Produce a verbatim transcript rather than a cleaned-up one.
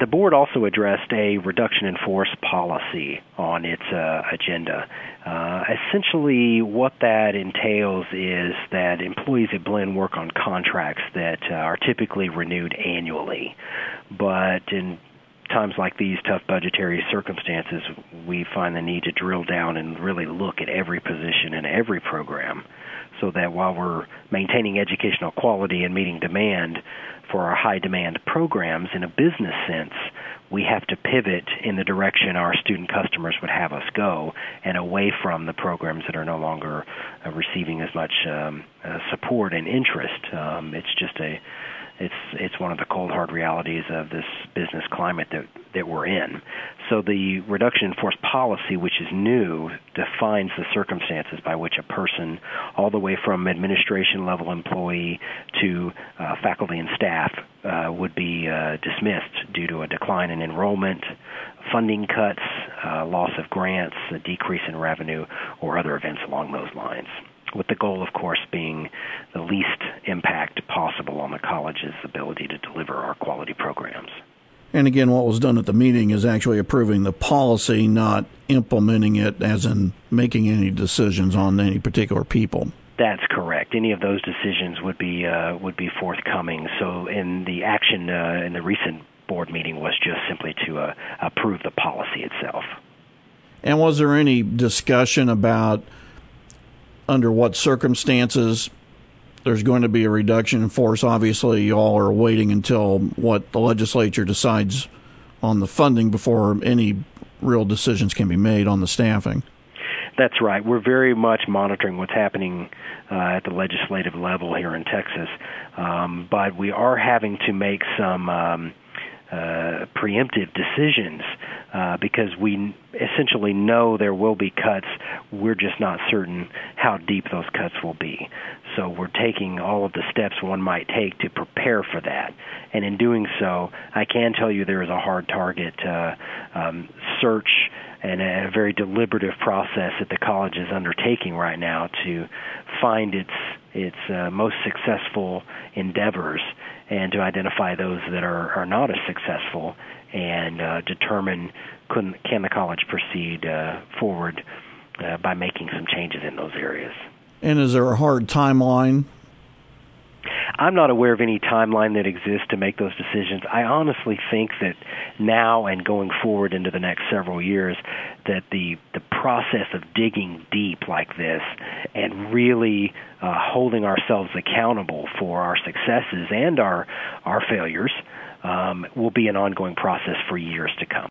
the board also addressed a reduction in force policy on its uh, agenda. Uh, essentially, what that entails is that employees at Blinn work on contracts that uh, are typically renewed annually. But in times like these tough budgetary circumstances, we find the need to drill down and really look at every position and every program, so that while we're maintaining educational quality and meeting demand for our high-demand programs, in a business sense, we have to pivot in the direction our student customers would have us go, and away from the programs that are no longer uh, receiving as much um, uh, support and interest. Um, it's just a It's it's one of the cold, hard realities of this business climate that, that we're in. So the reduction in force policy, which is new, defines the circumstances by which a person, all the way from administration-level employee to uh, faculty and staff, uh, would be uh, dismissed due to a decline in enrollment, funding cuts, uh, loss of grants, a decrease in revenue, or other events along those lines, with the goal, of course, being the least impact possible on the college's ability to deliver our quality programs. And again, what was done at the meeting is actually approving the policy, not implementing it, as in making any decisions on any particular people. That's correct. Any of those decisions would be uh, would be forthcoming. So in the action uh, in the recent board meeting was just simply to uh, approve the policy itself. And was there any discussion about under what circumstances there's going to be a reduction in force? Obviously, you all are waiting until what the legislature decides on the funding before any real decisions can be made on the staffing. That's right. We're very much monitoring what's happening uh, at the legislative level here in Texas, um, but we are having to make some um, uh, preemptive decisions uh, because we essentially know there will be cuts. We're just not certain how deep those cuts will be. So we're taking all of the steps one might take to prepare for that. And in doing so, I can tell you there is a hard target uh, um, search and a very deliberative process that the college is undertaking right now to find its its uh, most successful endeavors and to identify those that are, are not as successful and uh, determine can, can the college proceed uh, forward uh, by making some changes in those areas. And is there a hard timeline? I'm not aware of any timeline that exists to make those decisions. I honestly think that now and going forward into the next several years, that the the process of digging deep like this and really uh, holding ourselves accountable for our successes and our our failures um, will be an ongoing process for years to come.